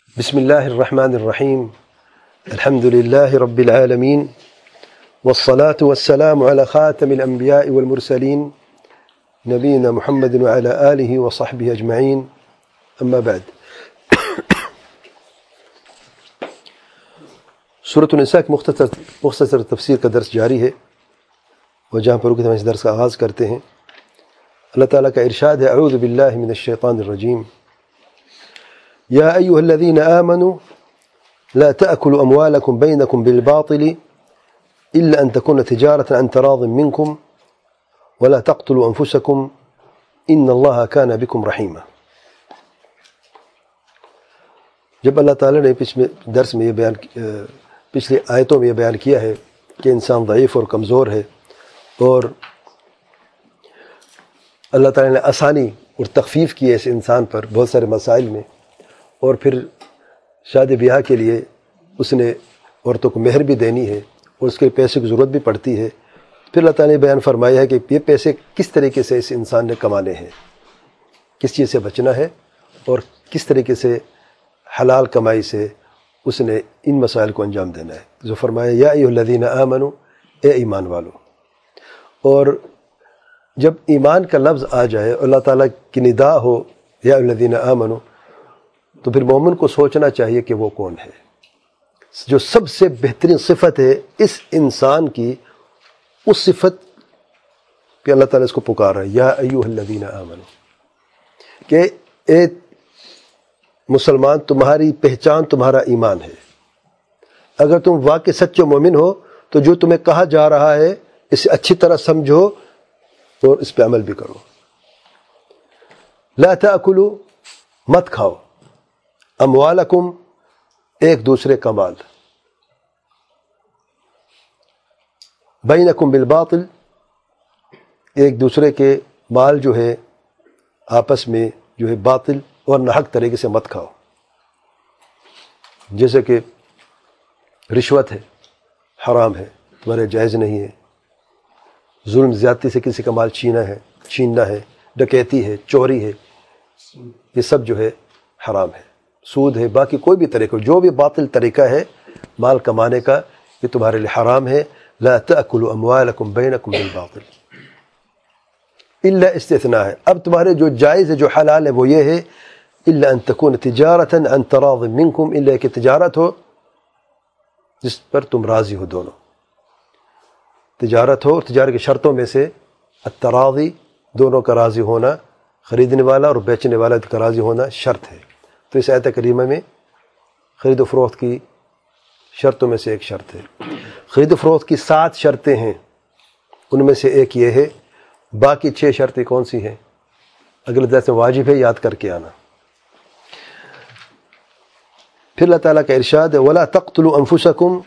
بسم الله الرحمن الرحيم. الحمد لله رب العالمين، والصلاة والسلام على خاتم الأنبياء والمرسلين نبينا محمد وعلى آله وصحبه أجمعين. أما بعد، سورة النساء کی مختصر تفسیر کا درس جاری ہے، اور جہاں پر رکے تھے اس درس کا آغاز کرتے ہیں۔ اللہ تعالیٰ کا ارشاد ہے: اعوذ باللہ من الشیطان الرجیم، یا ایہا الذین آمنوا لا تأکلوا اموالکم بینکم بالباطل الا ان تکون تجارة عن تراض منکم ولا تقتلوا انفسکم ان اللہ کان بکم رحیما۔ جب اللہ تعالیٰ نے پچھلے درس میں پچھلی آیتوں میں یہ بیان کیا ہے کہ انسان ضعیف اور کمزور ہے، اور اللہ تعالیٰ نے آسانی اور تخفیف کی ہے اس انسان پر بہت سارے مسائل میں، اور پھر شادی بیاہ کے لیے اس نے عورتوں کو مہر بھی دینی ہے اور اس کے پیسے کی ضرورت بھی پڑتی ہے۔ پھر اللہ تعالیٰ نے بیان فرمایا ہے کہ یہ پیسے کس طریقے سے اس انسان نے کمانے ہیں، کس چیز سے بچنا ہے، اور کس طریقے سے حلال کمائی سے اس نے ان مسائل کو انجام دینا ہے۔ جو فرمایا یا ایھا الذین آمنوا، اے ایمان والو۔ اور جب ایمان کا لفظ آ جائے، اللہ تعالیٰ کی ندا ہو یا ایھا الذین آمنوا، تو پھر مومن کو سوچنا چاہیے کہ وہ کون ہے۔ جو سب سے بہترین صفت ہے اس انسان کی، اس صفت پہ اللہ تعالیٰ اس کو پکار رہا ہے، یا ایھا الذین آمنوا، کہ اے مسلمان، تمہاری پہچان تمہارا ایمان ہے۔ اگر تم واقعی سچے مومن ہو تو جو تمہیں کہا جا رہا ہے اسے اچھی طرح سمجھو اور اس پہ عمل بھی کرو۔ لا تأکلوا، مت کھاؤ، اموالکم، ایک دوسرے کا مال، بینکم بالباطل، ایک دوسرے کے مال جو ہے آپس میں جو ہے باطل اور ناحق طریقے سے مت کھاؤ، جیسے کہ رشوت ہے، حرام ہے، تمہارے جائز نہیں ہے، ظلم زیادتی سے کسی کا مال چھیننا ہے، ڈکیتی ہے، چوری ہے، یہ سب جو ہے حرام ہے، سود ہے، باقی کوئی بھی طریقہ، جو بھی باطل طریقہ ہے مال کمانے کا، یہ تمہارے لیے حرام ہے۔ لا تأکلوا اموالکم بینکم بالباطل، الا استثناء ہے، اب تمہارے جو جائز ہے، جو حلال ہے، وہ یہ ہے الا ان تکون تجارۃ عن تراض منکم، الا کہ تجارت ہو جس پر تم راضی ہو، دونوں تجارت ہو، اور تجارت کی شرطوں میں سے التراضی، دونوں کا راضی ہونا، خریدنے والا اور بیچنے والا کا راضی ہونا شرط ہے۔ تو اس آیت کریمہ میں خرید و فروخت کی شرطوں میں سے ایک شرط ہے۔ خرید و فروخت کی 7 شرطیں ہیں، ان میں سے ایک یہ ہے، باقی 6 شرطیں کون سی ہیں؟ اگلے درس میں واجب ہے یاد کر کے آنا۔ پھر اللہ تعالیٰ کا ارشاد ہے وَلَا تَقْتُلُوا أَنفُسَكُمْ،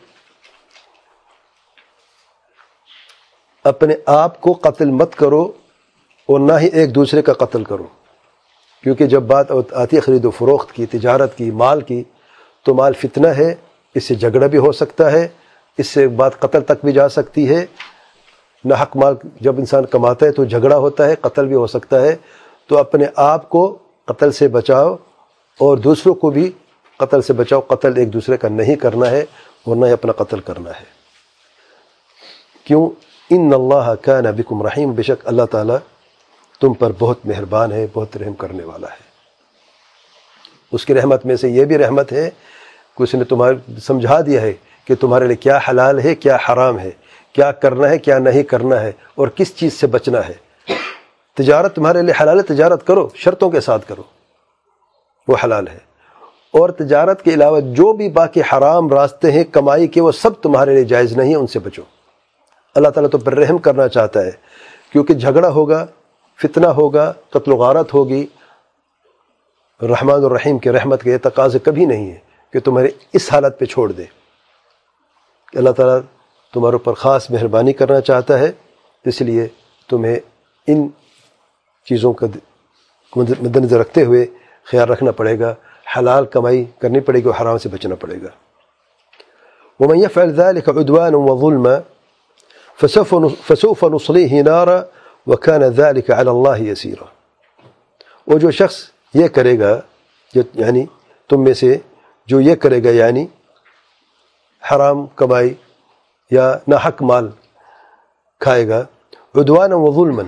اپنے آپ کو قتل مت کرو اور نہ ہی ایک دوسرے کا قتل کرو، کیونکہ جب بات آتی ہے خرید و فروخت کی، تجارت کی، مال کی، تو مال فتنہ ہے، اس سے جھگڑا بھی ہو سکتا ہے، اس سے بات قتل تک بھی جا سکتی ہے۔ ناحق مال جب انسان کماتا ہے تو جھگڑا ہوتا ہے، قتل بھی ہو سکتا ہے۔ تو اپنے آپ کو قتل سے بچاؤ اور دوسروں کو بھی قتل سے بچاؤ۔ قتل ایک دوسرے کا نہیں کرنا ہے، ورنہ ہی اپنا قتل کرنا ہے۔ کیوں؟ ان اللہ کان بکم رحیم، بے شک اللہ تعالیٰ تم پر بہت مہربان ہے، بہت رحم کرنے والا ہے۔ اس کی رحمت میں سے یہ بھی رحمت ہے کہ اس نے تمہیں سمجھا دیا ہے کہ تمہارے لیے کیا حلال ہے، کیا حرام ہے، کیا کرنا ہے، کیا نہیں کرنا ہے، اور کس چیز سے بچنا ہے۔ تجارت تمہارے لیے حلال ہے، تجارت کرو، شرطوں کے ساتھ کرو، وہ حلال ہے۔ اور تجارت کے علاوہ جو بھی باقی حرام راستے ہیں کمائی کے، وہ سب تمہارے لیے جائز نہیں ہیں، ان سے بچو۔ اللہ تعالیٰ تو پر رحم کرنا چاہتا ہے، کیونکہ جھگڑا ہوگا، فتنہ ہوگا، قتل و غارت ہوگی۔ رحمان الرحیم کے رحمت کے تقاضے کبھی نہیں ہے کہ تمہارے اس حالت پہ چھوڑ دے۔ اللہ تعالیٰ تمہارے اوپر خاص مہربانی کرنا چاہتا ہے، اس لیے تمہیں ان چیزوں کا مد نظر رکھتے ہوئے خیال رکھنا پڑے گا، حلال کمائی کرنی پڑے گی اور حرام سے بچنا پڑے گا۔ ومن يفعل ذلك عدوانا وظلما فسوف نصليه نارا وكان ذلك على الله يسيرا، وہ جو شخص یہ کرے گا، یعنی تم میں سے جو یہ کرے گا یعنی حرام کمائی یا ناحق مال کھائے گا، عدوانا و ظلما،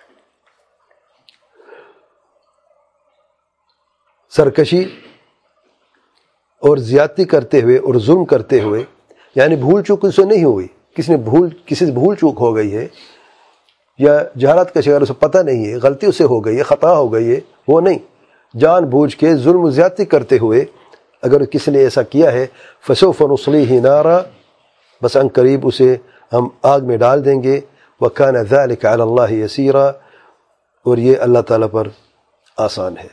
سرکشی اور زیادتی کرتے ہوئے اور ظلم کرتے ہوئے، یعنی بھول چوک اسے نہیں ہوئی، کسی سے بھول چوک ہو گئی ہے یا جہالت کا شکار، اسے پتہ نہیں ہے، غلطی اسے ہو گئی ہے، خطا ہو گئی ہے، وہ نہیں، جان بوجھ کے ظلم و زیادتی کرتے ہوئے اگر کسی نے ایسا کیا ہے، فسوف نصلیہ نارا، بس ان قریب اسے ہم آگ میں ڈال دیں گے، وکان ذلک علی اللہ یسیرا، اور یہ اللہ تعالیٰ پر آسان ہے۔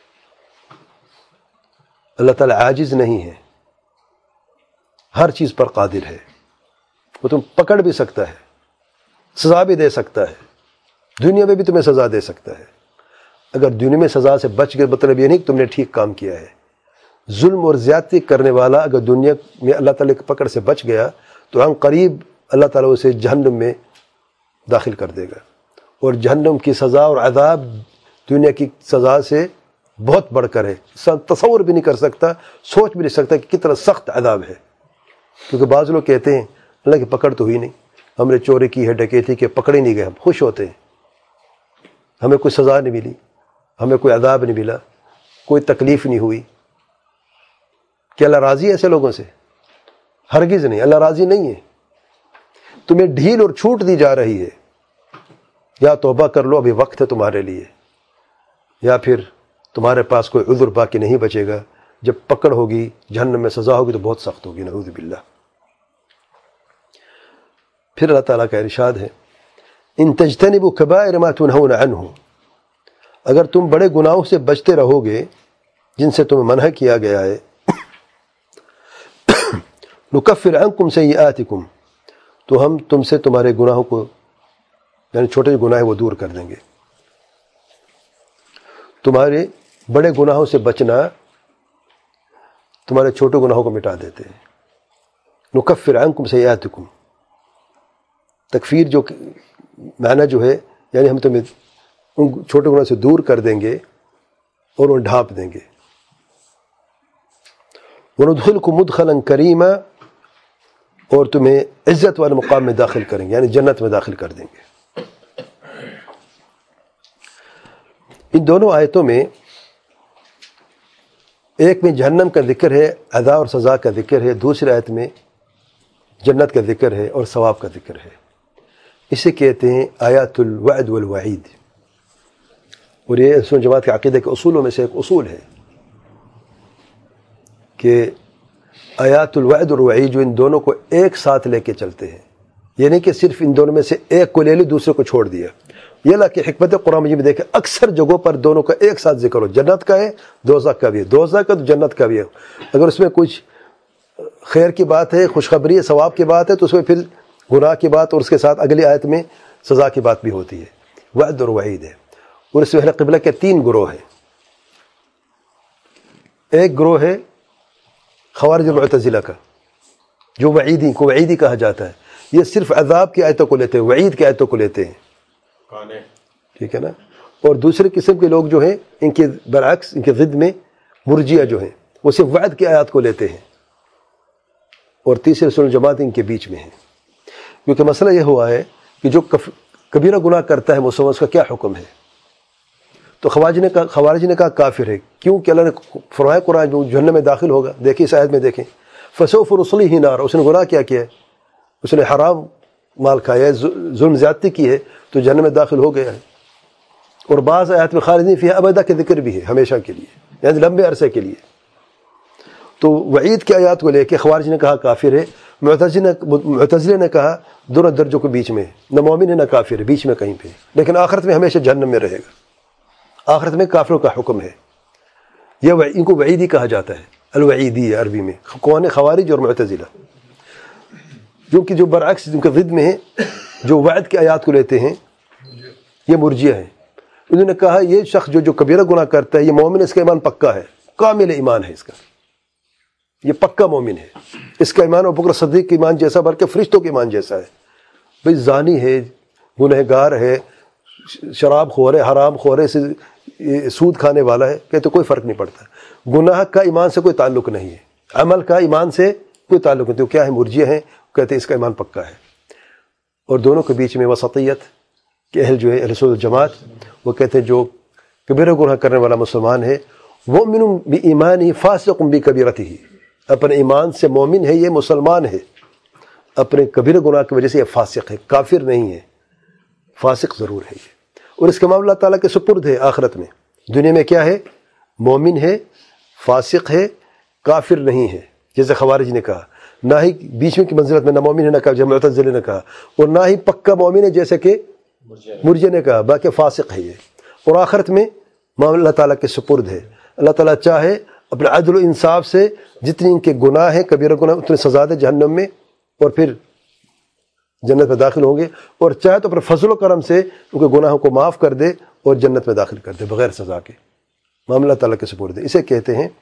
اللہ تعالیٰ عاجز نہیں ہے، ہر چیز پر قادر ہے، وہ تم پکڑ بھی سکتا ہے، سزا بھی دے سکتا ہے، دنیا میں بھی تمہیں سزا دے سکتا ہے۔ اگر دنیا میں سزا سے بچ گئے مطلب یہ نہیں کہ تم نے ٹھیک کام کیا ہے۔ ظلم اور زیادتی کرنے والا اگر دنیا میں اللہ تعالیٰ کی پکڑ سے بچ گیا تو ان قریب اللہ تعالیٰ اسے جہنم میں داخل کر دے گا، اور جہنم کی سزا اور عذاب دنیا کی سزا سے بہت بڑھ کر ہے، انسان تصور بھی نہیں کر سکتا، سوچ بھی نہیں سکتا کہ کتنا سخت عذاب ہے۔ کیونکہ بعض لوگ کہتے ہیں اللہ کی پکڑ تو ہوئی نہیں، ہم نے چوری کی ہے، ڈکیتی کی، پکڑے نہیں گئے، ہم خوش ہوتے ہیں، ہمیں کوئی سزا نہیں ملی، ہمیں کوئی عذاب نہیں ملا، کوئی تکلیف نہیں ہوئی۔ کیا اللہ راضی ہے ایسے لوگوں سے؟ ہرگز نہیں، اللہ راضی نہیں ہے۔ تمہیں ڈھیل اور چھوٹ دی جا رہی ہے، یا توبہ کر لو، ابھی وقت ہے تمہارے لیے، یا پھر تمہارے پاس کوئی عذر باقی نہیں بچے گا، جب پکڑ ہوگی، جہنم میں سزا ہوگی تو بہت سخت ہوگی، نعوذ باللہ۔ پھر اللہ تعالیٰ کا ارشاد ہے، ان تجتنبوا کبائر ما تنہون عنہ، اگر تم بڑے گناہوں سے بچتے رہو گے جن سے تمہیں منع کیا گیا ہے، نکفر عنکم سیئاتکم، تو ہم تم سے تمہارے گناہوں کو، یعنی چھوٹے گناہ وہ دور کر دیں گے۔ تمہارے بڑے گناہوں سے بچنا تمہارے چھوٹے گناہوں کو مٹا دیتے ہیں۔ نکفر عنکم سیئاتکم، تکفیر جو معنی جو ہے یعنی ہم تمہیں ان چھوٹے گناہوں سے دور کر دیں گے اور ان ڈھانپ دیں گے۔ وندخلکم مدخلا کریما، اور تمہیں عزت والے مقام میں داخل کریں گے، یعنی جنت میں داخل کر دیں گے۔ ان دونوں آیتوں میں ایک میں جہنم کا ذکر ہے، عذاب اور سزا کا ذکر ہے، دوسری آیت میں جنت کا ذکر ہے اور ثواب کا ذکر ہے۔ اسے کہتے ہیں آیات الوعد والوعید، اور یہ سنت جماعت کے عقیدے کے اصولوں میں سے ایک اصول ہے کہ آیات الوعد اور وعید جو ان دونوں کو ایک ساتھ لے کے چلتے ہیں، یہ نہیں کہ صرف ان دونوں میں سے ایک کو لے لی دوسرے کو چھوڑ دیا۔ یہ اللہ کی حکمت قرآن مجید میں دیکھیں، اکثر جگہوں پر دونوں کا ایک ساتھ ذکر ہو، جنت کا ہے، دوزخ کا بھی ہے، دوزخ کا تو جنت کا بھی ہے۔ اگر اس میں کچھ خیر کی بات ہے، خوشخبری ہے، ثواب کی بات ہے، تو اس میں پھر گناہ کی بات اور اس کے ساتھ اگلی آیت میں سزا کی بات بھی ہوتی ہے، وعد اور وعید ہے۔ اور اس میں اہل قبلہ کے 3 گروہ ہیں۔ ایک گروہ ہے خوارج المعتزلہ کا، جو وعیدی کو وعیدی کہا جاتا ہے، یہ صرف عذاب کی آیتوں کو لیتے ہیں، وعید کی آیتوں کو لیتے ہیں، ٹھیک ہے نا۔ اور دوسرے قسم کے لوگ جو ہیں ان کے برعکس، ان کے ضد میں مرجئہ جو ہیں، وہ صرف وعد کی آیات کو لیتے ہیں، اور تیسرے سنت جماعت ان کے بیچ میں ہے۔ کیونکہ مسئلہ یہ ہوا ہے کہ جو کبیرہ گناہ کرتا ہے مسلمان، اس کا کیا حکم ہے؟ تو خوارج نے کہا کافر ہے، کیوں کہ اللہ نے فرمایا قرآن جو جہنم میں داخل ہوگا، دیکھیں اس آیت میں دیکھیں، فسوف نصلیہ نار، اس نے گناہ کیا ہے، اس نے حرام مال کھایا ہے، ظلم زیادتی کی ہے، تو جہنم میں داخل ہو گیا ہے۔ اور بعض آیات میں خالدین فیہا ابدا کے ذکر بھی ہے، ہمیشہ کے لیے، یعنی لمبے عرصے کے لیے۔ تو وعید کی آیات کو لے کے خوارج نے کہا کافر ہے، معتزلے نے کہا دونوں درجوں کے بیچ میں، نہ مومن ہے نہ کافر ہے، بیچ میں کہیں پہ، لیکن آخرت میں ہمیشہ جہنم میں رہے گا، آخرت میں کافروں کا حکم ہے۔ یہ ان کو وعیدی کہا جاتا ہے، الوعیدی عربی میں۔ کون ہے؟ خوارج اور معتزلہ، جو کہ جو برعکس جن کے ضد میں ہیں، جو وعد کی آیات کو لیتے ہیں، یہ مرجئہ ہیں۔ انہوں نے کہا یہ شخص جو کبیرہ گناہ کرتا ہے، یہ مومن ہے، اس کا ایمان پکا ہے، کامل ایمان ہے اس کا، یہ پکا مومن ہے، اس کا ایمان ابو بکر صدیق کے ایمان جیسا بلکہ فرشتوں کے ایمان جیسا ہے۔ بھئی زانی ہے، گنہگار ہے، شراب خور ہے، حرام خور ہے، سود کھانے والا ہے، کہتے کوئی فرق نہیں پڑتا. گناہ کا ایمان سے کوئی تعلق نہیں ہے، عمل کا ایمان سے کوئی تعلق نہیں. تو کیا ہے، مرجئہ ہیں، کہتے اس کا ایمان پکا ہے. اور دونوں کے بیچ میں وسطیت کہ اہل جو ہے اہل سنت والجماعت، وہ کہتے ہیں جو کبیرہ گناہ کرنے والا مسلمان ہے، مؤمن بایمانہ فاسق بکبیرتہ، اپنے ایمان سے مومن ہے، یہ مسلمان ہے، اپنے کبیرہ گناہ کی وجہ سے یہ فاسق ہے، کافر نہیں ہے، فاسق ضرور ہے یہ. اور اس کا معاملہ اللہ تعالیٰ کے سپرد ہے آخرت میں. دنیا میں کیا ہے، مومن ہے، فاسق ہے، کافر نہیں ہے، جیسے خوارج نے کہا. نہ ہی بیچ میں کی منزلت میں نہ مومن ہے نہ کہا جب معتزلہ نے کہا، اور نہ ہی پکا مومن ہے جیسے کہ مرجئہ نے کہا، باقی فاسق ہے یہ. اور آخرت میں معاملہ اللہ تعالیٰ کے سپرد ہے. اللہ تعالیٰ چاہے اپنے عدل و انصاف سے جتنی ان کے گناہ ہیں کبیرہ گناہ اتنے سزا دے جہنم میں، اور پھر جنت میں داخل ہوں گے، اور چاہے تو اپنے فضل و کرم سے ان کے گناہوں کو معاف کر دے اور جنت میں داخل کر دے بغیر سزا کے. معاملہ اللہ تعالیٰ کے سپرد ہے. اسے کہتے ہیں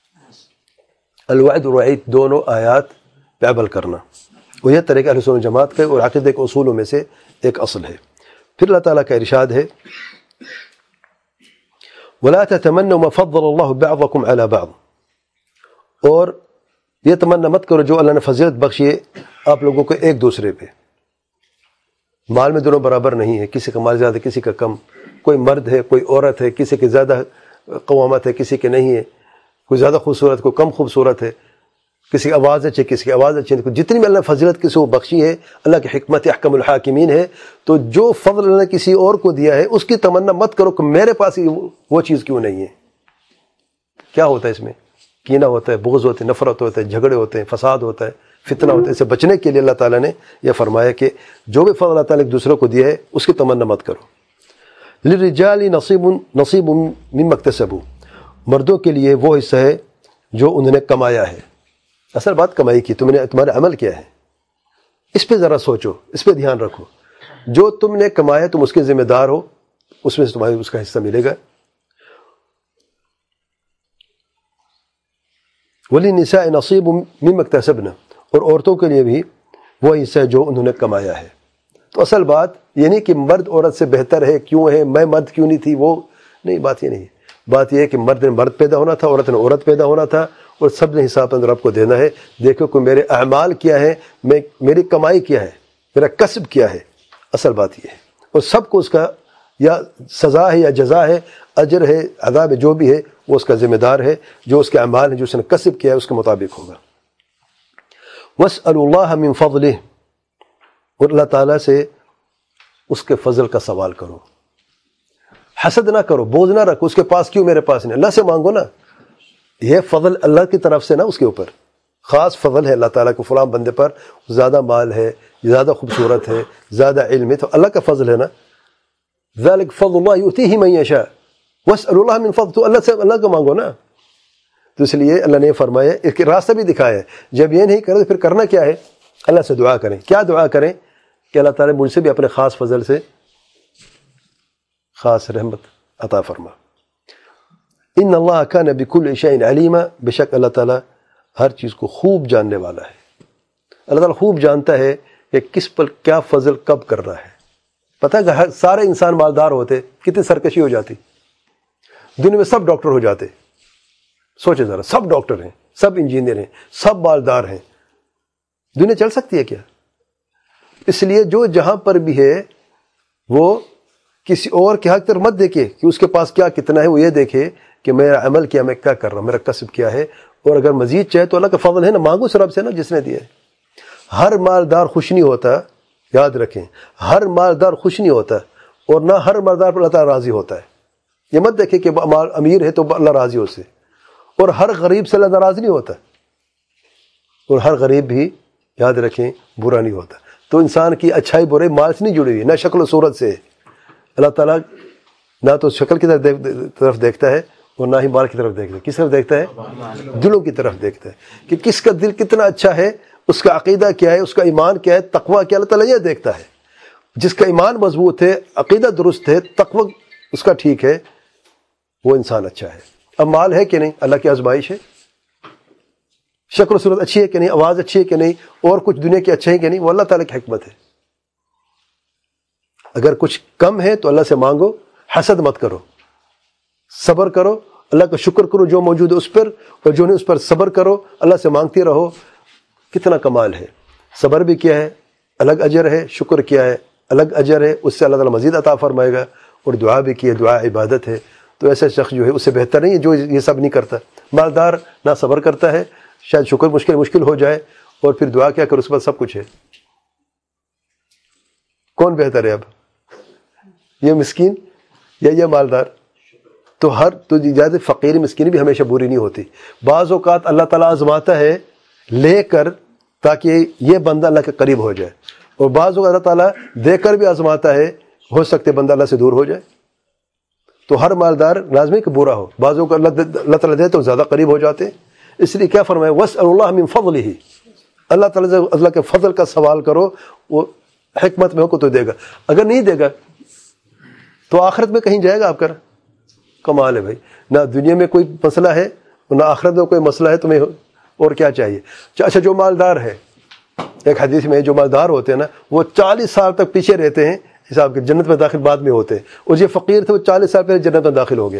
الوعد والوعید، دونوں آیات پہ عمل کرنا. اور یہ طریقہ اہل سنت جماعت کا اور عقیدہ کے اصولوں میں سے ایک اصل ہے. پھر اللہ تعالیٰ کا ارشاد ہے وَلَا تَتَمَنَّوْا مَا فَضَّلَ اللَّهُ بَعْضَكُمْ عَلَى بَعْضٍ، اور یہ تمنا مت کرو جو اللہ نے فضیلت بخشی ہے آپ لوگوں کو ایک دوسرے پہ. مال میں دونوں برابر نہیں ہے، کسی کا مال زیادہ کسی کا کم، کوئی مرد ہے کوئی عورت ہے، کسی کے زیادہ قوامت ہے کسی کے نہیں ہے، کوئی زیادہ خوبصورت کوئی کم خوبصورت ہے، کسی کی آواز اچھی کسی کی آواز اچھی ہے. جتنی بھی اللہ نے فضیلت کسی کو بخشی ہے، اللہ کی حکمت احکم الحاکمین ہے. تو جو فضل اللہ نے کسی اور کو دیا ہے اس کی تمنا مت کرو کہ میرے پاس وہ چیز کیوں نہیں ہے. کیا ہوتا ہے اس میں، کینہ ہوتا ہے، بغض ہوتے ہیں، نفرت ہوتا ہے، جھگڑے ہوتے ہیں، فساد ہوتا ہے، فتنہ ہوتا ہے. اسے بچنے کے لیے اللہ تعالیٰ نے یہ فرمایا کہ جو بھی فضل اللہ تعالیٰ نے ایک دوسرے کو دیا ہے اس کی تمنا مت کرو. للرجال نصیب مما اکتسبوا، مردوں کے لیے وہ حصہ ہے جو انہوں نے کمایا ہے. اصل بات کمائی کی، تمہارا عمل کیا ہے اس پہ ذرا سوچو، اس پہ دھیان رکھو. جو تم نے کمایا تم اس کے ذمہ دار ہو، اس میں سے تمہیں اس کا حصہ ملے گا. وَلِلنِّسَاءِ نَصِيبٌ مِّمَّا اكْتَسَبْنَ، اور عورتوں کے لیے بھی وہ حصہ ہے جو انہوں نے کمایا ہے. تو اصل بات یہ نہیں کہ مرد عورت سے بہتر ہے، کیوں ہے، میں مرد کیوں نہیں تھی، وہ نہیں، بات یہ نہیں ہے. بات یہ ہے کہ مرد نے مرد پیدا ہونا تھا، عورت نے عورت پیدا ہونا تھا، اور سب نے حساب اندر رب کو دینا ہے. دیکھو کہ میرے اعمال کیا ہے، میری کمائی کیا ہے، میرا کسب کیا ہے. اصل بات یہ ہے. اور سب کو اس کا یا سزا ہے یا جزا ہے، اجر ہے، عذاب ہے، جو بھی ہے وہ اس کا ذمہ دار ہے. جو اس کے اعمال ہیں جو اس نے کسب کیا ہے اس کے مطابق ہوگا. وَاسْأَلُوا اللَّهَ مِن فَضْلِهِ، اور اللہ تعالیٰ سے اس کے فضل کا سوال کرو. حسد نہ کرو، بوجھ نہ رکھو اس کے پاس کیوں میرے پاس نہیں، اللہ سے مانگو نا. یہ فضل اللہ کی طرف سے نا، اس کے اوپر خاص فضل ہے اللہ تعالیٰ کو، فلاں بندے پر زیادہ مال ہے، زیادہ خوبصورت ہے، زیادہ علم ہے، تو اللہ کا فضل ہے نا. ذَلِكَ فَضْلُ اللَّهِ يُؤْتِيهِ مَن يَشَاءُ وَاسْأَلُوا اللَّهَ مِن فَضْلِهِ، تو اللہ سے اللہ کو مانگو نا. تو اس لیے اللہ نے فرمایا، ایک راستہ بھی دکھایا ہے. جب یہ نہیں کرے تو پھر کرنا کیا ہے، اللہ سے دعا کریں. کیا دعا کریں کہ اللہ تعالیٰ مجھ سے بھی اپنے خاص فضل سے خاص رحمت عطا فرما. ان اللہ کان بکل شیء علیما، بے شک اللہ تعالیٰ ہر چیز کو خوب جاننے والا ہے. اللہ تعالیٰ خوب جانتا ہے کہ کس پر کیا فضل کب کر رہا ہے. پتہ ہے کہ سارے انسان مالدار ہوتے کتنی سرکشی ہو جاتی، دنیا میں سب ڈاکٹر ہو جاتے. سوچے ذرا، سب ڈاکٹر ہیں، سب انجینئر ہیں، سب مالدار ہیں، دنیا چل سکتی ہے کیا؟ اس لیے جو جہاں پر بھی ہے وہ کسی اور کے حق تر مت دیکھے کہ اس کے پاس کیا کتنا ہے، وہ یہ دیکھے کہ میرا عمل کیا، میں کیا کر رہا ہوں، میرا کسب کیا ہے. اور اگر مزید چاہے تو اللہ کا فضل ہے نا، مانگو اس رب سے نا جس نے دیا ہے. ہر مالدار خوش نہیں ہوتا، یاد رکھیں، ہر مالدار خوش نہیں ہوتا، اور نہ ہر مالدار پر اللہ تعالیٰ راضی ہوتا ہے. یہ مت دیکھیں کہ امیر ہے تو اللہ راضی ہو سے، اور ہر غریب سے اللہ ناراض نہیں ہوتا، اور ہر غریب بھی یاد رکھیں برا نہیں ہوتا. تو انسان کی اچھائی برائی مال سے نہیں جڑی ہوئی، نہ شکل و صورت سے. اللہ تعالیٰ نہ تو شکل کی طرف دیکھتا ہے اور نہ ہی مال کی طرف دیکھتا ہے. کس طرف دیکھتا ہے؟ دلوں کی طرف دیکھتا ہے کہ کس کا دل کتنا اچھا ہے، اس کا عقیدہ کیا ہے، اس کا ایمان کیا ہے، تقوی کیا. اللہ تعالیٰ یہ دیکھتا ہے. جس کا ایمان مضبوط ہے، عقیدہ درست ہے، تقوی اس کا ٹھیک ہے، وہ انسان اچھا ہے. اب مال ہے کہ نہیں، اللہ کی آزمائش ہے. شکل و صورت اچھی ہے کہ نہیں، آواز اچھی ہے کہ نہیں، اور کچھ دنیا کے اچھے ہیں کہ نہیں، وہ اللہ تعالیٰ کی حکمت ہے. اگر کچھ کم ہے تو اللہ سے مانگو، حسد مت کرو. صبر کرو، اللہ کا شکر کرو جو موجود ہے اس پر، اور جو نہیں اس پر صبر کرو، اللہ سے مانگتے رہو. کتنا کمال ہے. صبر بھی کیا ہے، الگ اجر ہے. شکر کیا ہے، الگ اجر ہے. اس سے اللہ تعالیٰ مزید عطا فرمائے گا. اور دعا بھی کی ہے، دعا عبادت ہے. تو ایسا شخص جو ہے اس سے بہتر نہیں ہے جو یہ سب نہیں کرتا. مالدار نہ صبر کرتا ہے، شاید شکر مشکل ہو جائے، اور پھر دعا کیا کر اس پر سب کچھ ہے. کون بہتر ہے اب، یہ مسکین یا یہ مالدار؟ تو زیادہ فقیر مسکین بھی ہمیشہ بری نہیں ہوتی. بعض اوقات اللہ تعالیٰ آزماتا ہے لے کر تاکہ یہ بندہ اللہ کے قریب ہو جائے، اور بعض اوقات اللہ تعالیٰ دے کر بھی آزماتا ہے، ہو سکتے بندہ اللہ سے دور ہو جائے. تو ہر مالدار لازمی کہ برا ہو. بعض اوقات اللہ تعالیٰ دے تو زیادہ قریب ہو جاتے ہیں. اس لیے کیا فرمایا، وَاسْأَلُوا اللَّهَ مِن فَضْلِهِ، اللہ تعالیٰ سے اللہ کے فضل کا سوال کرو. وہ حکمت میں ہو کو تو دے گا، اگر نہیں دے گا تو آخرت میں کہیں جائے گا آپ کر. کمال ہے بھائی، نہ دنیا میں کوئی مسئلہ ہے نہ آخرت میں کوئی مسئلہ ہے، تمہیں اور کیا چاہیے. اچھا جو مالدار ہے، ایک حدیث میں جو مالدار ہوتے ہیں نا وہ 40 سال تک پیچھے رہتے ہیں حساب کے، جنت میں داخل بعد میں ہوتے ہیں. اور یہ فقیر تھے، وہ 40 سال پہلے جنت میں داخل ہو گیا.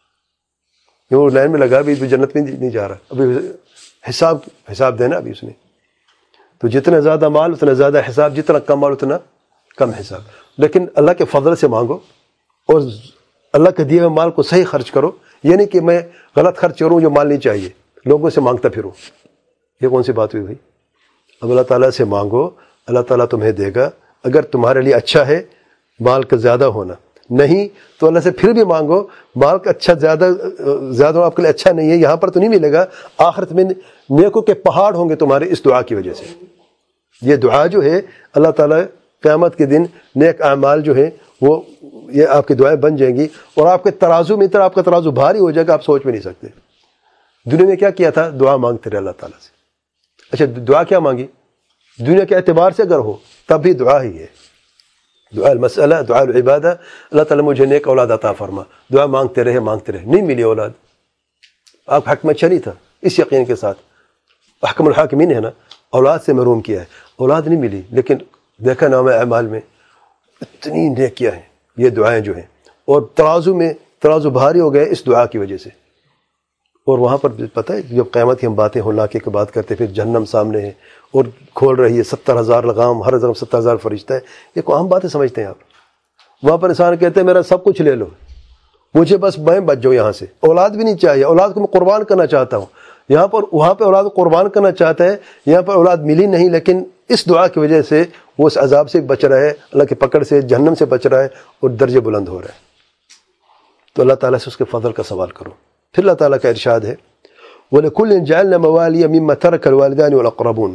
وہ لائن میں لگا ابھی جنت میں نہیں جا رہا، ابھی حساب دینا ابھی اس نے. تو جتنا زیادہ مال اتنا زیادہ حساب، جتنا کم مال اتنا کم حساب. لیکن اللہ کے فضل سے مانگو اور اللہ کے دیے ہوئے مال کو صحیح خرچ کرو. یہ نہیں کہ میں غلط خرچ کروں، جو مال نہیں چاہیے لوگوں سے مانگتا پھروں. یہ کون سی بات ہوئی بھائی؟ اب اللہ تعالیٰ سے مانگو، اللہ تعالیٰ تمہیں دے گا. اگر تمہارے لیے اچھا ہے مال کا زیادہ ہونا، نہیں تو اللہ سے پھر بھی مانگو. مال کا اچھا زیادہ آپ کے لیے اچھا نہیں ہے، یہاں پر تو نہیں ملے گا، آخرت میں نیکوں کے پہاڑ ہوں گے تمہارے اس دعا کی وجہ سے. یہ دعا جو ہے اللہ تعالیٰ قیامت کے دن نیک اعمال جو ہیں وہ یہ آپ کی دعائیں بن جائیں گی، اور آپ کے ترازو میں آپ کا ترازو بھاری ہو جائے گا، آپ سوچ بھی نہیں سکتے. دنیا میں کیا کیا تھا، دعا مانگتے رہے اللہ تعالیٰ سے. اچھا دعا کیا مانگی؟ دنیا کے اعتبار سے اگر ہو تب بھی دعا ہی ہے. دعا المسئلہ، دعا العبادہ. اللہ تعالیٰ مجھے نیک اولاد عطا فرما. دعا مانگتے رہے، نہیں ملی اولاد. آپ حق میں اچھا نہیں تھا، اس یقین کے ساتھ احکم الحاکمین ہے نا، اولاد سے محروم کیا ہے، اولاد نہیں ملی، لیکن دیکھا نام اعمال میں اتنی نیکیاں ہیں. یہ دعائیں جو ہیں، اور ترازو بھاری ہو گئے اس دعا کی وجہ سے. اور وہاں پر پتہ ہے جب قیامت کی ہم باتیں ہلاکے کی بات کرتے، پھر جہنم سامنے ہے اور کھول رہی ہے 70,000 لگام، ہر طرف 70,000 فرشتہ ہے. یہ کو عام باتیں سمجھتے ہیں آپ. وہاں پر انسان کہتے ہیں میرا سب کچھ لے لو، مجھے بس میں بچ جاؤں یہاں سے، اولاد بھی نہیں چاہیے، اولاد کو میں قربان کرنا چاہتا ہوں. وہاں پہ اولاد قربان کرنا چاہتا ہے، یہاں پر اولاد ملی نہیں، لیکن اس دعا کی وجہ سے وہ اس عذاب سے بچ رہا ہے، اللہ کی پکڑ سے، جہنم سے بچ رہا ہے، اور درجے بلند ہو رہا ہے. تو اللہ تعالیٰ سے اس کے فضل کا سوال کرو. پھر اللہ تعالیٰ کا ارشاد ہے وَلِكُلٍّ جَعَلْنَا مَوَالِيَ مِمَّا تَرَكَ الْوَالِدَانِ وَالْأَقْرَبُونَ،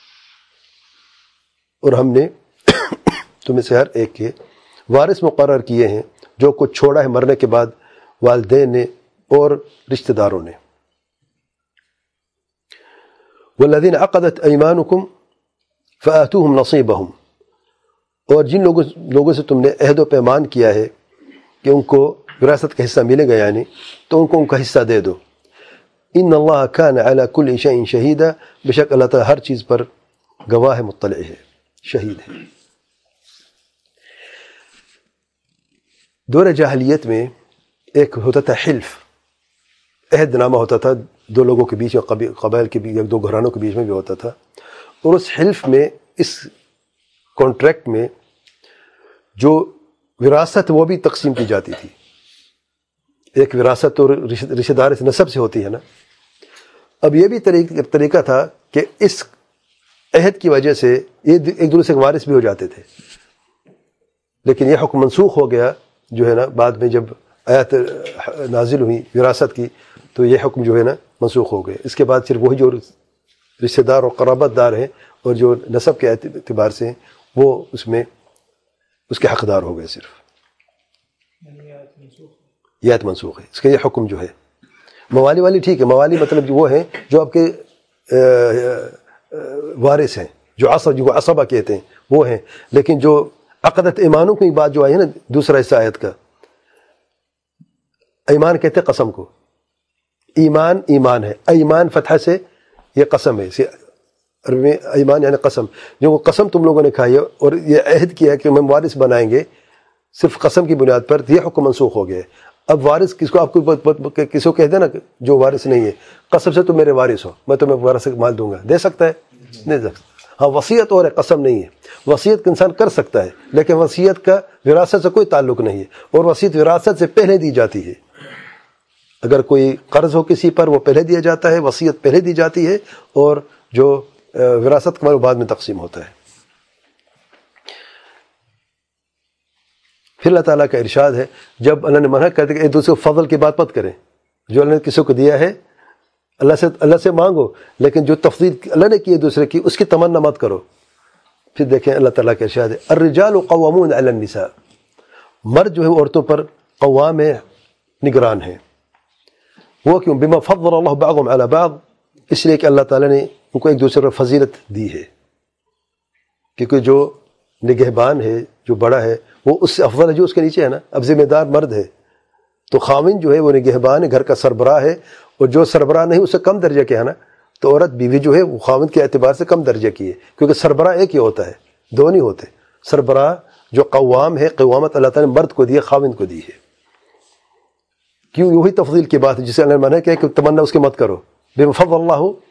اور ہم نے تم سے ہر ایک کے وارث مقرر کیے ہیں جو کچھ چھوڑا ہے مرنے کے بعد والدین نے اور رشتہ داروں نے. وَالَّذِينَ عَقَدَتْ أَيْمَانُكُمْ فَآتُوهُمْ نَصِيبَهُمْ، اور جن لوگوں سے تم نے عہد و پیمان کیا ہے کہ ان کو وراثت کا حصہ ملے گا، یعنی تو ان کا حصہ دے دو. ان اللہ کان علی کل شیء شہیدا، بے شک اللہ تعالیٰ ہر چیز پر گواہ ہے، مطلع ہے، شہید ہے. دور جاہلیت میں ایک ہوتا تھا حلف، عہد نامہ ہوتا تھا دو لوگوں کے بیچ میں، قبائل کے بیچ، دو گھرانوں کے بیچ میں بھی ہوتا تھا. اور اس حلف میں، اس کانٹریکٹ میں جو وراثت وہ بھی تقسیم کی جاتی تھی. ایک وراثت اور رشتہ دار اس نسب سے ہوتی ہے نا. اب یہ بھی طریقہ تھا کہ اس عہد کی وجہ سے یہ ایک دوسرے کے وارث بھی ہو جاتے تھے، لیکن یہ حکم منسوخ ہو گیا جو ہے نا، بعد میں جب آیات نازل ہوئی وراثت کی تو یہ حکم جو ہے نا منسوخ ہو گئے. اس کے بعد صرف وہی جو رشتہ دار اور قرابت دار ہیں اور جو نسب کے اعتبار سے ہیں وہ اس کے حقدار ہو گئے. صرف یہ آیت منسوخ ہے، اس کا یہ حکم جو ہے. موالی والی ٹھیک ہے، موالی مطلب وہ ہیں جو آپ کے وارث ہیں، جو عصبہ کہتے ہیں وہ ہیں. لیکن جو عقدت ایمانوں کی بات جو آئی ہے نا، دوسرا حصہ آیت کا، ایمان کہتے ہیں قسم کو. ایمان ہے، ایمان فتح سے یہ قسم ہے. عربی میں ایمان یعنی قسم. جو قسم تم لوگوں نے کھائی ہے اور یہ عہد کیا ہے کہ ہم وارث بنائیں گے صرف قسم کی بنیاد پر، یہ حکم منسوخ ہو گیا ہے. اب وارث کس کو، آپ کو کسی کو کہہ دینا جو وارث نہیں ہے قسم سے تم میرے وارث ہو، میں تمہیں ورثہ مال دوں گا، دے سکتا ہے؟ نہیں دے سکتا۔ ہاں وصیت اور ہے، قسم نہیں ہے۔ وصیت کا انسان کر سکتا ہے لیکن وصیت کا وراثت سے کوئی تعلق نہیں ہے، اور وصیت وراثت سے پہلے دی جاتی ہے۔ اگر کوئی قرض ہو کسی پر وہ پہلے دیا جاتا ہے، وصیت پہلے دی جاتی ہے، اور جو وراثت کا مال بعد میں تقسیم ہوتا ہے۔ پھر اللہ تعالیٰ کا ارشاد ہے، جب اللہ نے منع کر دیا کہ ایک دوسرے کو فضل کی بات مت کریں، جو اللہ نے کسی کو دیا ہے اللہ سے مانگو، لیکن جو تفضیل اللہ نے کی ہے دوسرے کی اس کی تمنا مت کرو۔ پھر دیکھیں اللہ تعالیٰ کا ارشاد ہے، الرجال قوامون علی النساء، مرد جو ہے عورتوں پر قوام ہے، نگران ہے۔ وہ کیوں؟ بما فضل اللہ بعضهم علی بعض، اس لیے کہ اللہ تعالیٰ نے ان کو ایک دوسرے پر فضیلت دی ہے، کیونکہ جو نگہبان ہے، جو بڑا ہے، وہ اس سے افضل ہے جو اس کے نیچے ہے نا۔ اب ذمہ دار مرد ہے تو خاوند جو ہے وہ نگہبان ہے، گھر کا سربراہ ہے، اور جو سربراہ نہیں اس سے کم درجے کے ہے نا، تو عورت بیوی جو ہے وہ خاوند کے اعتبار سے کم درجے کی ہے، کیونکہ سربراہ ایک ہی ہوتا ہے، دو نہیں ہوتے۔ سربراہ جو قوام ہے، قوامت اللہ تعالیٰ نے مرد کو دی ہے، خاوند کو دی ہے۔ کیوں؟ وہی تفضیل کی بات ہے جسے اللہ نے منع کیا کہ تمنا اس کے مت کرو۔ بما فضل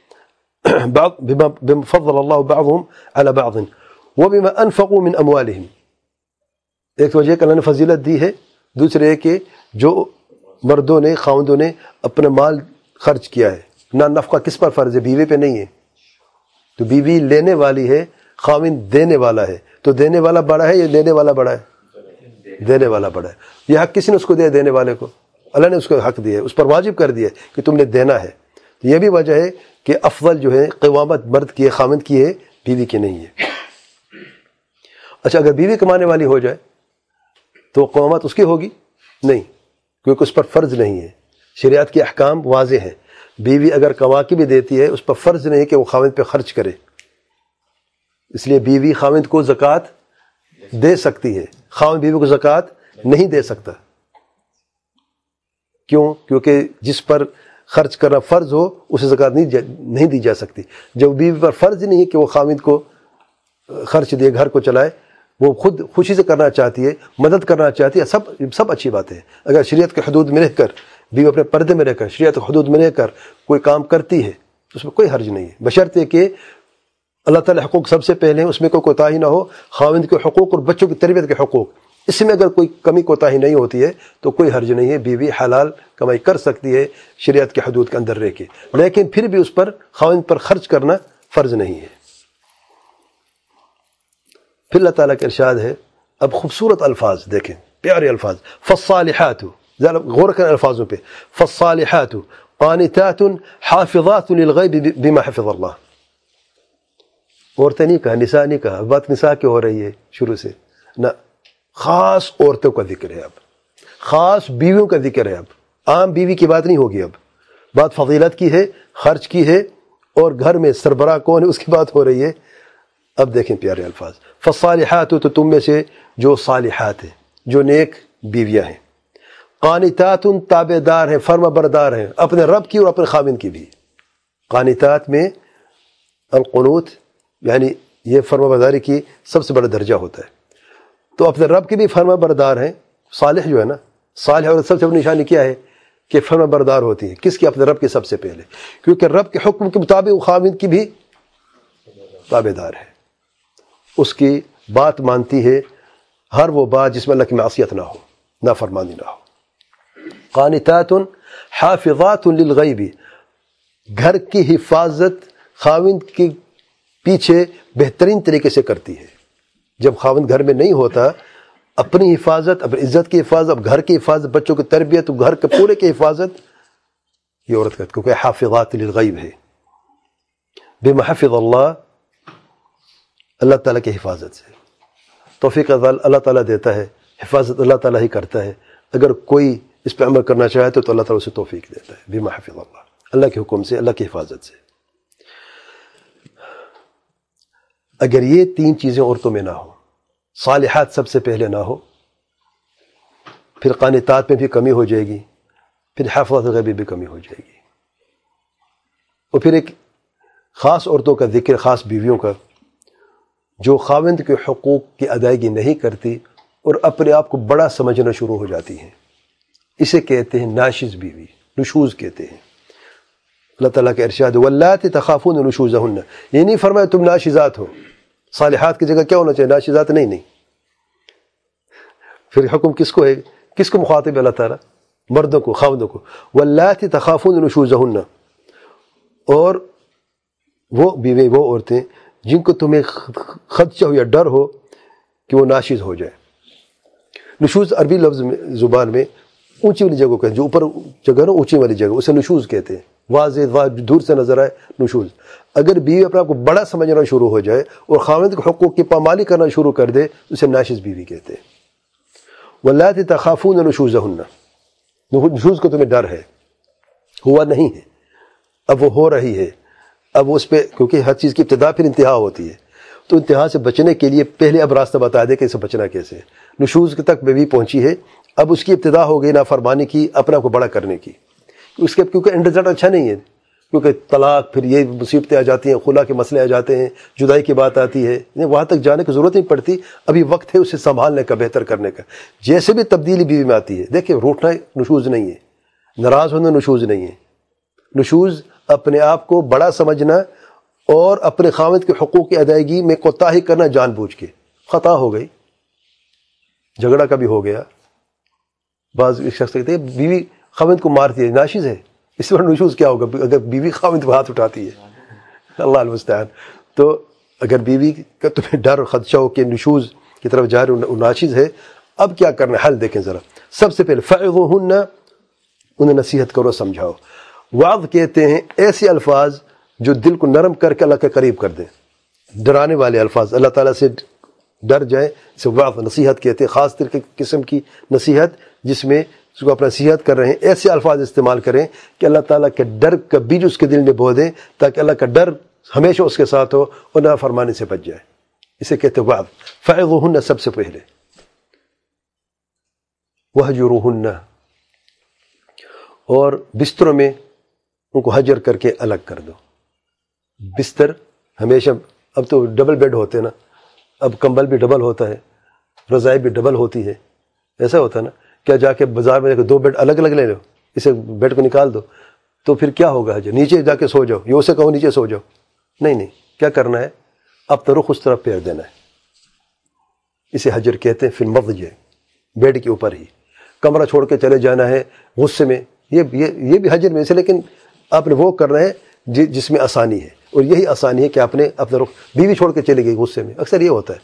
اللہ بعضهم على بعض وبما انفقوا من اموالهم، ایک وجہ کہ اللہ نے فضیلت دی ہے، دوسرے کہ جو مردوں نے، خاوندوں نے اپنا مال خرچ کیا ہے۔ نہ نفقہ کس پر فرض ہے؟ بیوی پہ نہیں ہے، تو بیوی لینے والی ہے، خاوند دینے والا ہے، تو دینے والا بڑا ہے یا دینے والا بڑا ہے؟ دینے والا بڑا ہے۔ یہ حق کسی نے اس کو دیا؟ دینے والے کو اللہ نے اس کو حق دیا ہے، اس پر واجب کر دیا ہے کہ تم نے دینا ہے۔ تو یہ بھی وجہ ہے کہ افضل جو ہے قوامت مرد کی ہے، خاوند کی ہے، بیوی کی نہیں ہے۔ اچھا، اگر بیوی کمانے والی ہو جائے تو قوامت اس کی ہوگی؟ نہیں، کیونکہ اس پر فرض نہیں ہے۔ شریعت کے احکام واضح ہیں، بیوی اگر کما کے بھی دیتی ہے اس پر فرض نہیں کہ وہ خاوند پہ خرچ کرے، اس لیے بیوی خاوند کو زکوٰۃ دے سکتی ہے، خاوند بیوی کو زکوٰۃ نہیں دے سکتا۔ کیوں؟ کیونکہ جس پر خرچ کرنا فرض ہو اسے زکوٰۃ نہیں دی جا سکتی۔ جب بیوی پر فرض نہیں ہے کہ وہ خاوند کو خرچ دے، گھر کو چلائے، وہ خود خوشی سے کرنا چاہتی ہے، مدد کرنا چاہتی ہے، سب اچھی باتیں ہیں۔ اگر شریعت کے حدود میں رہ کر بیوی اپنے پردے میں رہ کر شریعت کے حدود میں رہ کر کوئی کام کرتی ہے تو اس میں کوئی حرج نہیں ہے، بشرطے کہ اللہ تعالیٰ حقوق سب سے پہلے ہیں، اس میں کوئی کوتاہی نہ ہو۔ خاوند کے حقوق اور بچوں کی تربیت کے حقوق، اس میں اگر کوئی کمی کوتاہی نہیں ہوتی ہے تو کوئی حرج نہیں ہے، بیوی حلال کمائی کر سکتی ہے شریعت کے حدود کے اندر رہ کے، لیکن پھر بھی اس پر خاوند پر خرچ کرنا فرض نہیں ہے۔ پھر اللہ تعالیٰ کا ارشاد ہے، اب خوبصورت الفاظ دیکھیں، پیارے الفاظ، فالصالحات، ذرا غور کریں الفاظوں پہ، فالصالحات قانتات حافظات للغیب بما حفظ اللہ۔ عورتیں نہیں کہا، نساء نہیں کہا، بات نساء کی ہو رہی ہے شروع سے، نہ، خاص عورتوں کا ذکر ہے، اب خاص بیویوں کا ذکر ہے۔ اب عام بیوی کی بات نہیں ہوگی، اب بات فضیلت کی ہے، خرچ کی ہے، اور گھر میں سربراہ کون ہے اس کی بات ہو رہی ہے۔ اب دیکھیں پیارے الفاظ، فالصالحات، تو تم میں سے جو صالحات ہیں، جو نیک بیویاں ہیں، قانتات، تابع دار ہیں، فرما بردار ہیں، اپنے رب کی اور اپنے خاوند کی بھی۔ قانتات میں القنوت یعنی یہ فرما برداری کی سب سے بڑا درجہ ہوتا ہے، تو اپنے رب کی بھی فرما بردار ہیں۔ صالح جو ہے نا، صالح اور سب سے بڑی نشانی کیا ہے کہ فرما بردار ہوتی ہے، کس کی؟ اپنے رب کے سب سے پہلے، کیونکہ رب کے حکم کے مطابق وہ خاوند کی بھی تابع دار ہے، اس کی بات مانتی ہے، ہر وہ بات جس میں اللہ کی معصیت نہ ہو، نافرمانی نہ ہو۔ قانتات حافظات للغیب، گھر کی حفاظت خاوند کے پیچھے بہترین طریقے سے کرتی ہے۔ جب خاوند گھر میں نہیں ہوتا، اپنی حفاظت، اپنی عزت کی حفاظت، اب گھر کی حفاظت، بچوں کی تربیت، گھر کے پورے کی حفاظت یہ عورت کرتی، کیونکہ حافظات للغیب ہے، بما حفظ اللہ، اللہ تعالیٰ کی حفاظت سے۔ توفیق اللہ تعالیٰ دیتا ہے، حفاظت اللہ تعالیٰ ہی کرتا ہے، اگر کوئی اس پہ عمل کرنا چاہے تو اللہ تعالیٰ اسے توفیق دیتا ہے، بما حفظ اللہ، اللہ کے حکم سے، اللہ کی حفاظت سے۔ اگر یہ تین چیزیں عورتوں میں نہ ہو، صالحات سب سے پہلے نہ ہو، پھر قانتات میں بھی کمی ہو جائے گی، پھر حافظات غیبی بھی کمی ہو جائے گی، اور پھر ایک خاص عورتوں کا ذکر، خاص بیویوں کا، جو خاوند کے حقوق کی ادائیگی نہیں کرتی اور اپنے آپ کو بڑا سمجھنا شروع ہو جاتی ہیں، اسے کہتے ہیں ناشز بیوی، نشوز کہتے ہیں۔ اللہ تعالیٰ کا ارشاد واللاتی تخافون نشوزہن، یہ نہیں فرمایا تم ناشزات ہو، صالحات کی جگہ کیا ہونا چاہیے؟ ناشزات نہیں۔ پھر حکم کس کو ہے، کس کو مخاطب ہے اللہ تعالیٰ؟ مردوں کو، خاوندوں کو۔ واللاتی تخافون نشوزہن، اور وہ بیوی، وہ عورتیں جن کو تمہیں خدشہ ہو یا ڈر ہو کہ وہ ناشز ہو جائے۔ نشوز عربی لفظ زبان میں اونچی والی جگہ کہتے ہیں، جو اوپر جگہ نا اونچی والی جگہ، اسے نشوز کہتے ہیں۔ واضح دور سے نظر آئے نشوز۔ اگر بیوی اپنے آپ کو بڑا سمجھنا شروع ہو جائے اور خاوند کے حقوق کی پامالی کرنا شروع کر دے، اسے ناشز بیوی کہتے ہیں۔ واللاتی تخافون نشوزہن، نشوز کو تمہیں ڈر ہے، ہوا نہیں ہے، اب وہ ہو رہی ہے، اب اس پہ، کیونکہ ہر چیز کی ابتدا پھر انتہا ہوتی ہے، تو انتہا سے بچنے کے لیے پہلے اب راستہ بتا دے کہ اسے بچنا کیسے ہے۔ نشوز تک بیوی پہنچی ہے، اب اس کی ابتدا ہو گئی نافرمانی کی، اپنا کو بڑا کرنے کی، اس کے کیونکہ اینڈ رزلٹ اچھا نہیں ہے، کیونکہ طلاق، پھر یہ مصیبتیں آ جاتی ہیں، خلا کے مسئلے آ جاتے ہیں، جدائی کی بات آتی ہے، وہاں تک جانے کی ضرورت نہیں پڑتی، ابھی وقت ہے اسے سنبھالنے کا، بہتر کرنے کا۔ جیسے بھی تبدیلی بیوی میں آتی ہے، دیکھیں روٹنا نشوز نہیں ہے، ناراض ہونا نشوز نہیں ہے۔ نشوز اپنے آپ کو بڑا سمجھنا اور اپنے خاوند کے حقوق کی ادائیگی میں کوتاہی کرنا جان بوجھ کے۔ خطا ہو گئی، جھگڑا کبھی ہو گیا، بعض شخص کہتے ہیں بیوی خاوند کو مارتی ہے، ناشز ہے، اس پر نشوز کیا ہوگا اگر بیوی خاوند پہ ہاتھ اٹھاتی ہے؟ اللہ المستعان۔ تو اگر بیوی کا تمہیں ڈر اور خدشہ ہو کہ نشوز کی طرف جا رہے ہو، ناشز ہے، اب کیا کرنا ہے؟ حل دیکھیں ذرا۔ سب سے پہلے فعظوہن، انہیں نصیحت کرو، سمجھاؤ۔ وعظ کہتے ہیں ایسے الفاظ جو دل کو نرم کر کے اللہ کے قریب کر دیں، ڈرانے والے الفاظ، اللہ تعالیٰ سے ڈر جائیں، اسے وعظ، نصیحت کہتے ہیں، خاص طرح کے قسم کی نصیحت جس میں اس کو اپنا نصیحت کر رہے ہیں، ایسے الفاظ استعمال کریں کہ اللہ تعالیٰ کے ڈر کا بیج اس کے دل میں بو دیں، تاکہ اللہ کا ڈر ہمیشہ اس کے ساتھ ہو اور نافرمانی سے بچ جائے۔ اسے کہتے ہیں وعظ۔ فعظوہن، سب سے پہلے وہجروہن، اور بستروں میں ان کو حجر کر کے الگ کر دو۔ بستر ہمیشہ، اب تو ڈبل بیڈ ہوتے ہیں نا، اب کمبل بھی ڈبل ہوتا ہے، رضائی بھی ڈبل ہوتی ہے، ایسا ہوتا ہے نا، کیا جا کے بازار میں جا کے دو بیڈ الگ الگ لے لو، اسے بیڈ کو نکال دو، تو پھر کیا ہوگا؟ حجر نیچے جا کے سو جاؤ، یہ اسے کہو نیچے سو جاؤ، نہیں، کیا کرنا ہے؟ اب تو رخ اس طرف پھیر دینا ہے، اسے حجر کہتے ہیں۔ فی المضجع، بیڈ کے اوپر ہی، کمرہ چھوڑ کے چلے جانا ہے غصے میں، یہ بھی حجر میں سے، لیکن آپ نے وہ کرنا ہے جس میں آسانی ہے، اور یہی آسانی ہے کہ آپ نے اپنا رخ، بیوی چھوڑ کے چلے گئی غصے میں، اکثر یہ ہوتا ہے،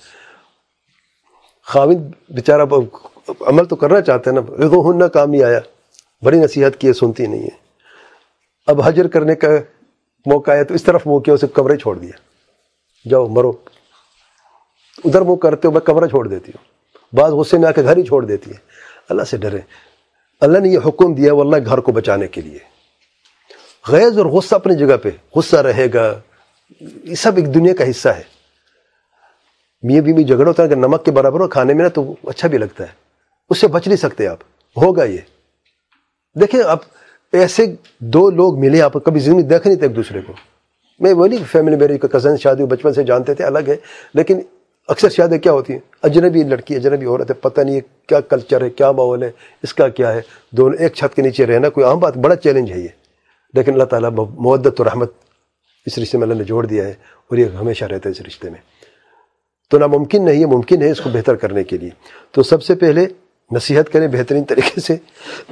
خاوند بیچارہ عمل تو کرنا چاہتا ہے نا، رضوہن کام نہیں آیا، بڑی نصیحت کی ہے، سنتی نہیں ہے، اب حجر کرنے کا موقع آیا تو اس طرف منہ کیا، اسے کمرے چھوڑ دیا، جاؤ مرو، ادھر منہ کرتے ہو، میں کمرہ چھوڑ دیتی ہوں، بعض غصے میں آ کے گھر ہی چھوڑ دیتی ہے۔ اللہ سے ڈرے، اللہ نے یہ حکم دیا واللہ گھر کو بچانے کے لیے۔ غیظ اور غصہ اپنی جگہ پہ، غصہ رہے گا، یہ سب ایک دنیا کا حصہ ہے۔ میاں بیوی جھگڑا ہوتا ہے اگر نمک کے برابر ہو کھانے میں نا تو اچھا بھی لگتا ہے، اس سے بچ نہیں سکتے آپ، ہوگا یہ۔ دیکھیں اب ایسے دو لوگ ملے، آپ کبھی زندگی دیکھ نہیں تھے ایک دوسرے کو، میں وہ نہیں فیملی میری کزن شادی بچپن سے جانتے تھے، الگ ہے، لیکن اکثر شادی کیا ہوتی ہیں، اجنبی لڑکی اجنبی عورت ہے، پتہ نہیں کیا کلچر ہے، کیا ماحول ہے، اس کا کیا ہے، دونوں ایک چھت کے نیچے رہنا کوئی عام بات، بڑا چیلنج ہے یہ، لیکن اللہ تعالیٰ مودت و رحمت اس رشتے میں اللہ نے جوڑ دیا ہے، اور یہ ہمیشہ رہتا ہے اس رشتے میں، تو ناممکن نہیں ہے، ممکن ہے اس کو بہتر کرنے کے لیے۔ تو سب سے پہلے نصیحت کریں بہترین طریقے سے،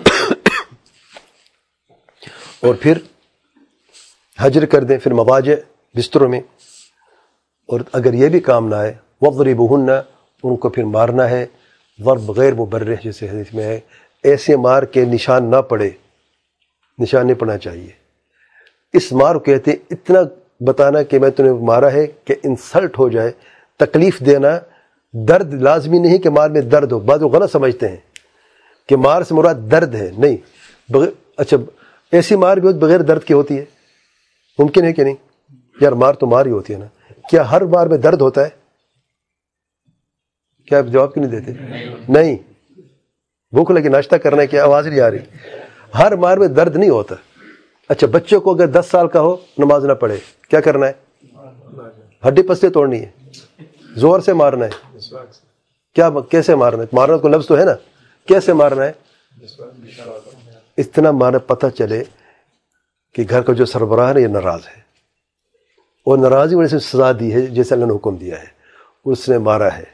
اور پھر حجر کر دیں، پھر مضاجع، بستروں میں، اور اگر یہ بھی کام نہ آئے وَضْرِبُوهُنَّ، ان کو پھر مارنا ہے، ضرب غیر مبرح جیسے حدیث میں ہے، ایسے مار کے نشان نہ پڑے، نشان نہیں پڑنا چاہیے۔ اس مار کو کہتے ہیں اتنا بتانا کہ میں تمہیں مارا ہے کہ انسلٹ ہو جائے، تکلیف دینا، درد لازمی نہیں کہ مار میں درد ہو، بعض لوگ غلط سمجھتے ہیں کہ مار سے مراد درد ہے، نہیں، اچھا ایسی مار بھی بغیر درد کی ہوتی ہے، ممکن ہے کہ نہیں؟ یار مار تو مار ہی ہوتی ہے نا، کیا ہر مار میں درد ہوتا ہے؟ کیا آپ جواب کیوں نہیں دیتے؟ نہیں، بھوک لگی ناشتہ کرنا ہے، کیا آواز نہیں آ رہی؟ ہر مار میں درد نہیں ہوتا۔ اچھا بچوں کو اگر 10 سال کا ہو نماز نہ پڑھے، کیا کرنا ہے؟ ہڈی پستے توڑنی ہے، زور سے مارنا ہے، کیا کیسے مارنا ہے؟ مارنا کو لفظ تو ہے نا، کیسے مارنا ہے؟ اتنا مارے پتہ چلے کہ گھر کا جو سربراہ ہے یہ ناراض ہے، اور ناراضی وجہ سے سزا دی ہے جیسے اللہ نے حکم دیا ہے، اس نے مارا ہے۔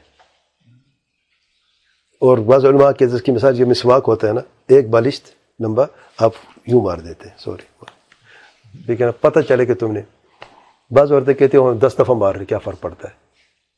اور بعض علماء کے جس کی مثال یہ مسواک ہوتا ہے نا، ایک بالشت لمبا آپ یوں مار دیتے ہیں، سوری، لیکن پتہ چلے کہ تم نے، بعض عورتیں کہتے ہیں 10 دفعہ مار رہے، کیا فرق پڑتا ہے،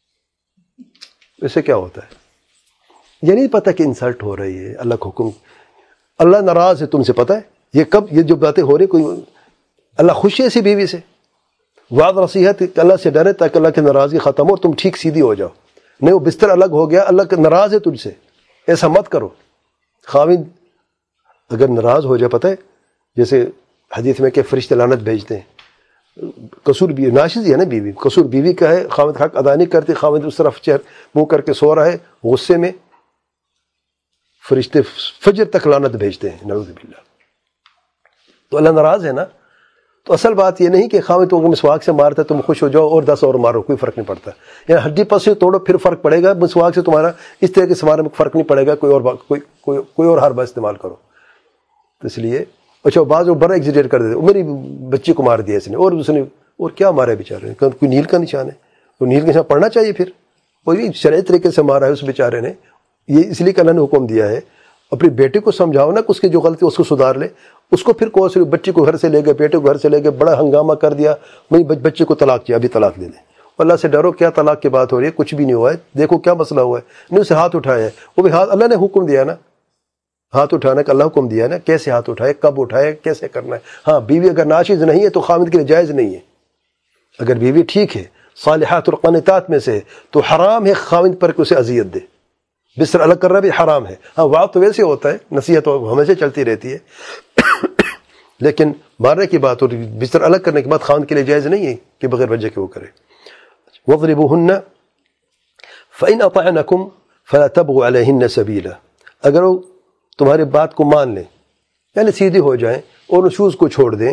اس سے کیا ہوتا ہے؟ یہ نہیں پتہ کہ انسلٹ ہو رہی ہے، اللہ کا حکم، اللہ ناراض ہے تم سے، پتہ ہے یہ کب، یہ جو باتیں ہو رہی، کوئی اللہ خوش ہے ایسی بیوی سے؟ وعد نصیحت کہ اللہ سے ڈرے تاکہ اللہ کی ناراضگی ختم ہو اور تم ٹھیک سیدھی ہو جاؤ، نہیں وہ بستر الگ ہو گیا، اللہ کا ناراض ہے تجھ سے، ایسا مت کرو۔ خاوند اگر ناراض ہو جائے، پتہ ہے جیسے حدیث میں کہ فرشتے لعنت بھیجتے ہیں، قصور بھی ناشز ہے نا، بیوی قصور بیوی کا ہے، خاوند حق ادا نہیں کرتی، خاوند اس طرف منہ کر کے سو رہا ہے غصے میں، فرشتے فجر تک لعنت بھیجتے ہیں، نعوذ باللہ۔ تو اللہ ناراض ہے نا، تو اصل بات یہ نہیں کہ خاوند تو مسواک سے مارتا ہے تم خوش ہو جاؤ اور 10 اور مارو، کوئی فرق نہیں پڑتا، یعنی ہڈی پسلی توڑو پھر فرق پڑے گا، مسواک سے تمہارا اس طرح کے سوارے میں فرق نہیں پڑے گا، کوئی اور حربہ استعمال کرو۔ تو اس لیے اچھا بعض وہ بڑا ایگزیجریٹ کر دیتے، میری بچی کو مار دیا اس نے، اور اس نے اور کیا مارا ہے بیچارے، کوئی نیل کا نشان ہے، تو نیل کا نشان پڑھنا چاہیے، پھر وہی شرعی طریقے سے مارا ہے اس بیچارے نے، یہ اس لیے کہ اللہ نے حکم دیا ہے۔ اپنی بیٹی کو سمجھاؤ نا کہ اس کی جو غلطی اس کو سدھار لے، اس کو پھر کوئی بچی کو گھر سے لے گئے، بیٹے کو گھر سے لے گئے، بڑا ہنگامہ کر دیا، میں بچے کو طلاق کیا، ابھی طلاق دے دیں، اللہ سے ڈرو، کیا طلاق کی بات ہو رہی ہے، کچھ بھی نہیں ہوا ہے، دیکھو کیا مسئلہ ہوا ہے، نہیں اسے ہاتھ اٹھایا ہے، وہ بھی ہاتھ اللہ نے حکم دیا نا، ہاتھ اٹھانے کا اللہ حکم دیا ہے نا، کیسے ہاتھ اٹھائے، کب اٹھائے، کیسے کرنا ہے۔ ہاں بیوی اگر ناشز نہیں ہے تو خاوند کے لیے جائز نہیں ہے، اگر بیوی ٹھیک ہے، صالحات اور قانتات میں سے، تو حرام ہے خاوند پر کہ اسے اذیت دے، بستر الگ کرنا بھی حرام ہے۔ ہاں وعد تو ویسے ہوتا ہے، نصیحت تو ہمیشہ چلتی رہتی ہے، لیکن مارنے کی بات اور بستر الگ کرنے کے بعد خاوند کے لیے جائز نہیں ہے کہ بغیر وجہ کے وہ کرے۔ وَاضْرِبُوهُنَّ فَإِنْ أَطَعْنَكُمْ فَلَا تَبْغُوا عَلَيْهِنَّ سَبِيلًا، اگر وہ تمہاری بات کو مان لیں، یعنی سیدھی ہو جائیں اور نشوز کو چھوڑ دیں،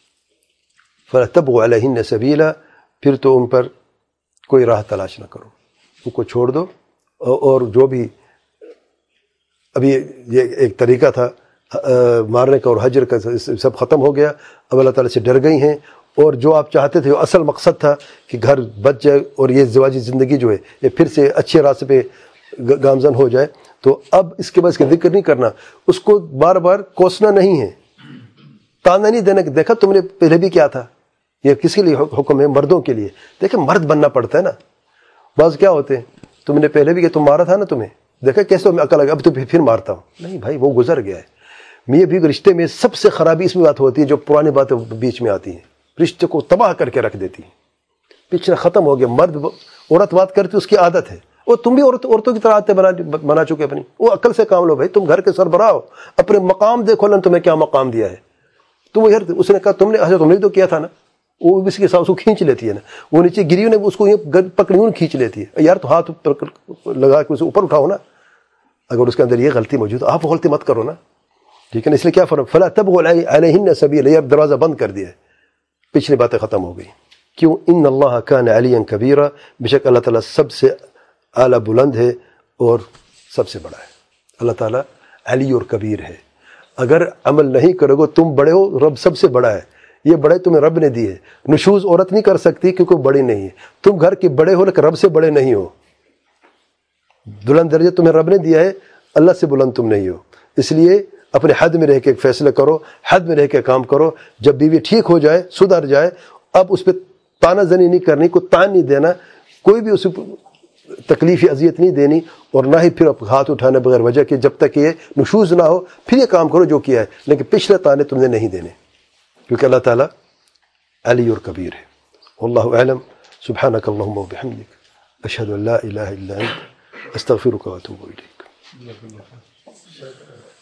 فَلَا تَبْغُوا عَلَيْهِنَّ سَبِيلًا، پھر تو ان پر کوئی راہ تلاش نہ کرو، ان کو چھوڑ دو، اور جو بھی ابھی یہ ایک طریقہ تھا مارنے کا اور حجر کا، سب ختم ہو گیا، اب اللہ تعالیٰ سے ڈر گئی ہیں، اور جو آپ چاہتے تھے وہ اصل مقصد تھا کہ گھر بچ جائے اور یہ زواجی زندگی جو ہے یہ پھر سے اچھے راستے پہ گامزن ہو جائے، تو اب اس کے بعد اس کا ذکر نہیں کرنا، اس کو بار بار کوسنا نہیں ہے، تانا نہیں دینا کہ دیکھا تم نے پہلے بھی کیا تھا، یہ کس کے لیے حکم ہے؟ مردوں کے لیے، دیکھیں مرد بننا پڑتا ہے نا، بعض کیا ہوتے ہیں تم نے پہلے بھی کہ تم مارا تھا نا تمہیں، دیکھا کیسے میں عقل آ گیا اب تو پھر مارتا ہوں، نہیں بھائی وہ گزر گیا ہے۔ میاں بیوی رشتے میں سب سے خرابی اس میں بات ہوتی ہے جو پرانی باتیں بیچ میں آتی ہیں، رشتے کو تباہ کر کے رکھ دیتی ہیں، پچھلا ختم ہو گیا، مرد عورت بات کرتی اس کی عادت ہے، اور تم بھی عورتوں کی طرح عادتیں بنا چکے اپنی، وہ عقل سے کام لو بھائی، تم گھر کے سربراہ ہو، اپنے مقام دیکھو اللہ نے تمہیں کیا مقام دیا ہے، تم یار اس نے کہا تم نے تو کیا تھا نا، وہ اس کے ساتھ اس کو کھینچ لیتی ہے نا، وہ نیچے گری نے اس کو پکڑی کھینچ لیتی ہے، یار تو ہاتھ لگا کے اسے اوپر اٹھاؤ نا، اگر اس کے اندر یہ غلطی موجود ہے آپ غلطی مت کرو نا، ٹھیک ہے نا، اس لیے کیا فرق، فلا تبغوا علیہن سبیلا، یہ دروازہ بند کر دیا ہے، پچھلی باتیں ختم ہو گئی، کیوں؟ ان اللہ کان علیا کبیرا، بے شک اللہ تعالیٰ سب سے اعلیٰ بلند ہے اور سب سے بڑا ہے، اللہ تعالیٰ علی اور کبیر ہے، اگر عمل نہیں کرو گے تم بڑے ہو، رب سب سے بڑا ہے، یہ بڑے تمہیں رب نے دی ہے، نشوز عورت نہیں کر سکتی کیونکہ بڑی نہیں ہے، تم گھر کے بڑے ہو لیکن رب سے بڑے نہیں ہو، بلند درجہ تمہیں رب نے دیا ہے، اللہ سے بلند تم نہیں ہو، اس لیے اپنے حد میں رہ کے فیصلے کرو، حد میں رہ کے کام کرو، جب بیوی ٹھیک ہو جائے، سدھر جائے، اب اس پہ تانا زنی نہیں کرنی، کوئی تان نہیں دینا، کوئی بھی اسے تکلیف یا اذیت نہیں دینی، اور نہ ہی پھر ہاتھ اٹھانے بغیر وجہ کے، جب تک یہ نشوز نہ ہو پھر یہ کام کرو جو کیا ہے، لیکن پچھلے تانے تم نے نہیں دینے، کیونکہ اللہ تعالیٰ علی اور کبیر ہے۔ واللہ اعلم، سبحانک اللہم و بحمدک، اشہد ان لا الہ الا انت، استغفرک و اتوب الیک۔